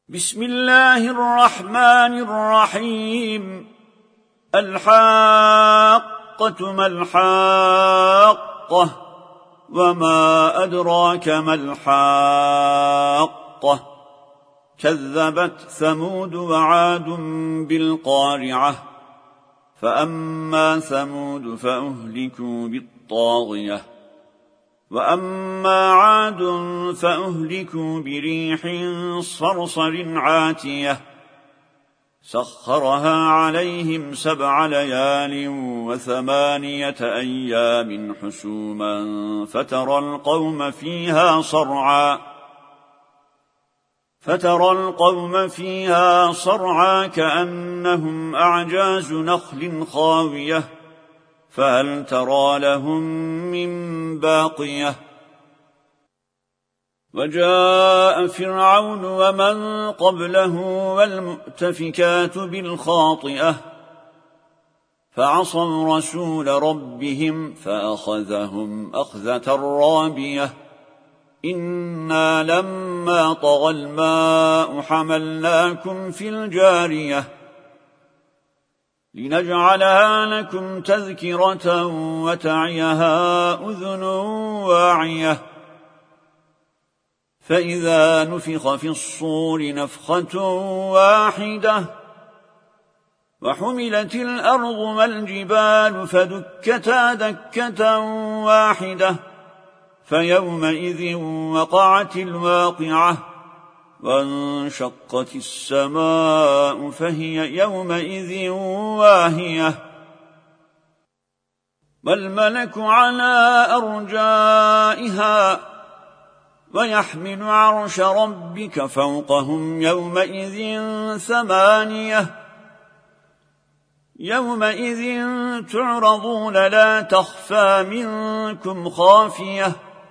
بسم الله الرحمن الرحيم. الحاقة ما الحاقة وما أدراك ما الحاقة كذبت ثمود وعاد بالقارعة فأما ثمود فأهلكوا بالطاغية وأما عاد فأهلكوا بريح صرصر عاتية سخرها عليهم 7 ليال و8 أيام حسوما فترى القوم فيها صرعا كأنهم أعجاز نخل خاوية فهل ترى لهم من باقية. وجاء فرعون ومن قبله والمؤتفكات بالخاطئة فعصوا رسول ربهم فأخذهم أخذة رابية. إنا لما طغى الماء حملناكم في الجارية لنجعلها لكم تذكرة وتعيها أذن واعية. فإذا نفخ في الصور نفخة واحدة وحملت الأرض والجبال فدكتا دكة واحدة فيومئذ وقعت الواقعة وانشقت السماء فهي يومئذ واهية والملك على أرجائها ويحمل عرش ربك فوقهم يومئذ 8 يومئذ تعرضون لا تخفى منكم خافية.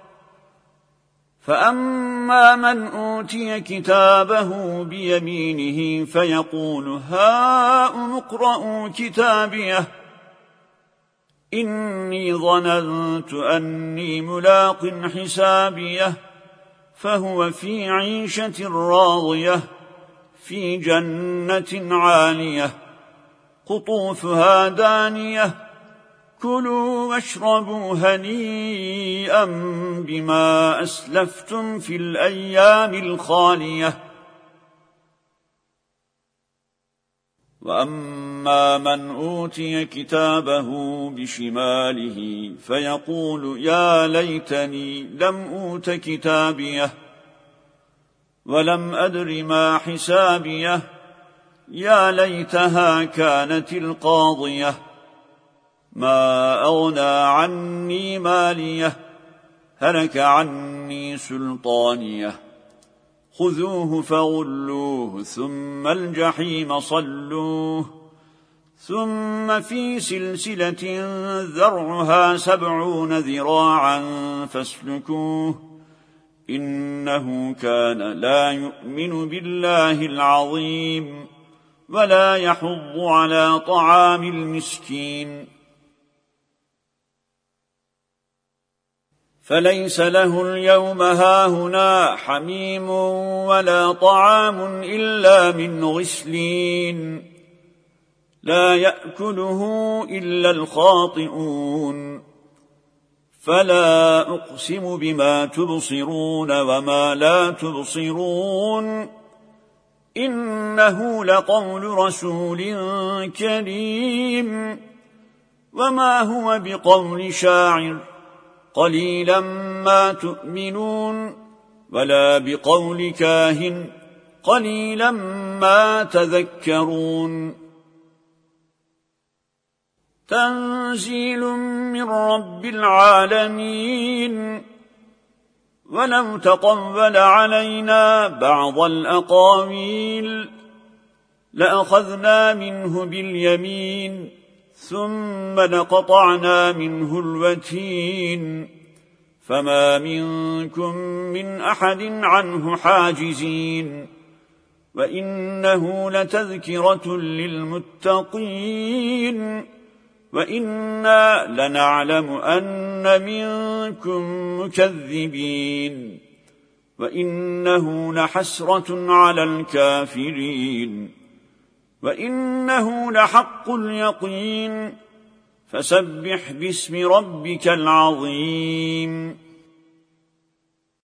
فأما من أوتي كتابه بيمينه فيقول هاؤم اقرءوا كتابيه إني ظننت أني ملاق حسابيه فهو في عيشة راضية في جنة عالية قطوفها دانية كلوا واشربوا هنيئا بما أسلفتم في الأيام الخالية. وأما من أوتي كتابه بشماله فيقول يا ليتني لم أوت كتابيه ولم أدر ما حسابيه يا ليتها كانت القاضية ما أغنى عني ماليه هلك عني سلطانيه خذوه فغلوه ثم الجحيم صلوه ثم في سلسلة ذرعها 70 ذراعا فاسلكوه إنه كان لا يؤمن بالله العظيم ولا يحض على طعام المسكين فليس له اليوم هاهنا حميم ولا طعام إلا من غسلين لا يأكله إلا الخاطئون. فلا أقسم بما تبصرون وما لا تبصرون إنه لقول رسول كريم وما هو بقول شاعر قليلا ما تؤمنون ولا بقول كاهن قليلا ما تذكرون. تنزيل من رب العالمين. ولو تقول علينا بعض الأقاويل لأخذنا منه باليمين ثم لقطعنا منه الوتين فما منكم من أحد عنه حاجزين وإنه لتذكرة للمتقين وإنا لنعلم أن منكم مكذبين وإنه لحسرة على الكافرين وإنه لحق اليقين فسبح باسم ربك العظيم